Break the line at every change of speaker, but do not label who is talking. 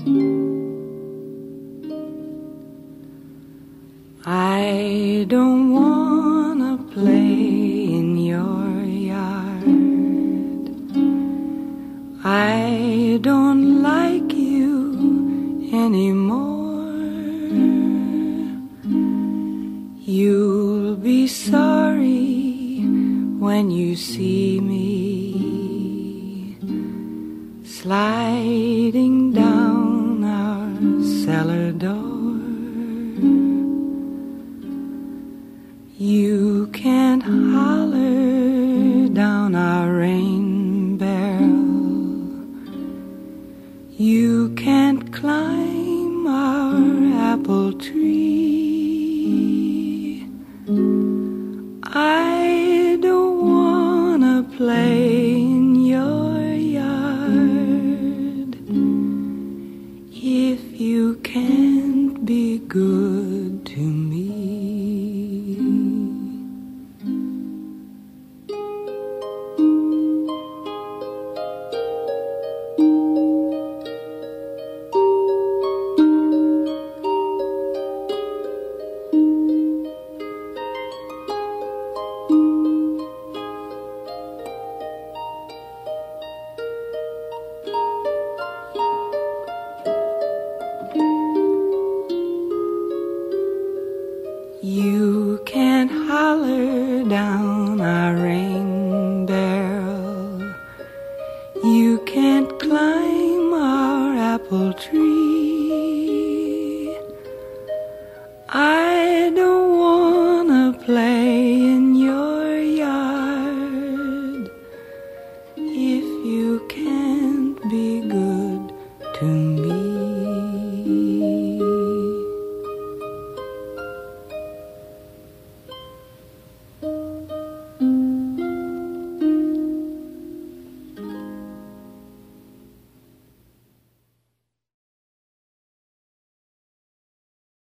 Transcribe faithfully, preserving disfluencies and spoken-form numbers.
I don't wanna play in your yard. I don't like you anymore. You'll be sorry when you see me sliding down our cellar door. You can't holler down our rain barrel. You can't climb our apple tree. I don't wanna play in your yard if you can't be good to me. You can't holler down our rain barrel. You can't climb our apple tree.